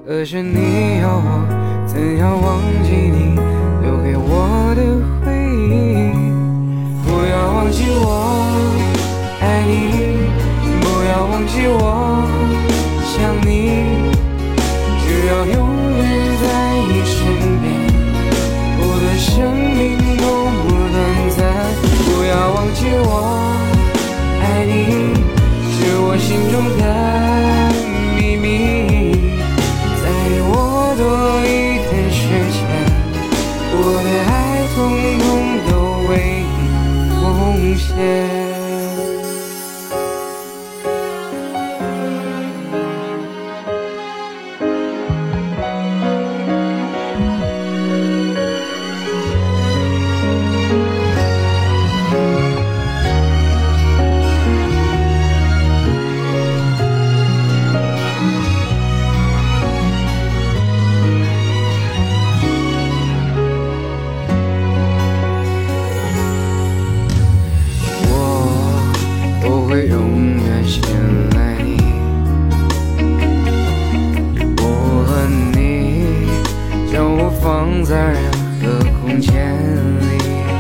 可是你要我怎样忘记你留给我的回忆？不要忘记我爱你，不要忘记我想你，只要永远在你身边，我的生命都不短暂。不要忘记我爱你，是我心中的秘密。再给我多一点时间，我的爱统统都为你奉献。我会永远信赖你，我和你将我放在任何空间里，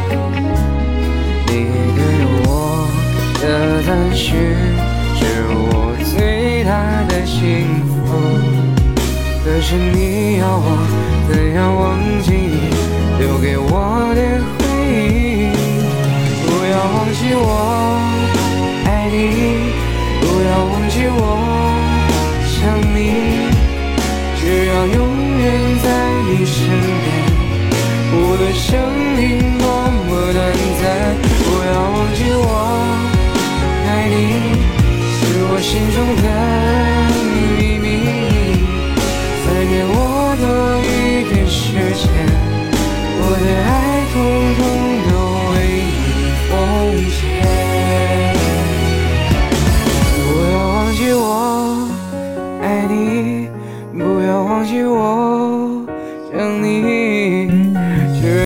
你给我的赞许是我最大的幸福。可是你要我怎样忘记你留给我的回忆？不要忘记我爱你，不要忘记我想你，只要永远在你身边，我的生命多么短暂。不要忘记我爱你，是我心中的秘密。再给我多一点时间，我的爱统统都为你奉献。不要忘记我爱你，不要忘记我想你。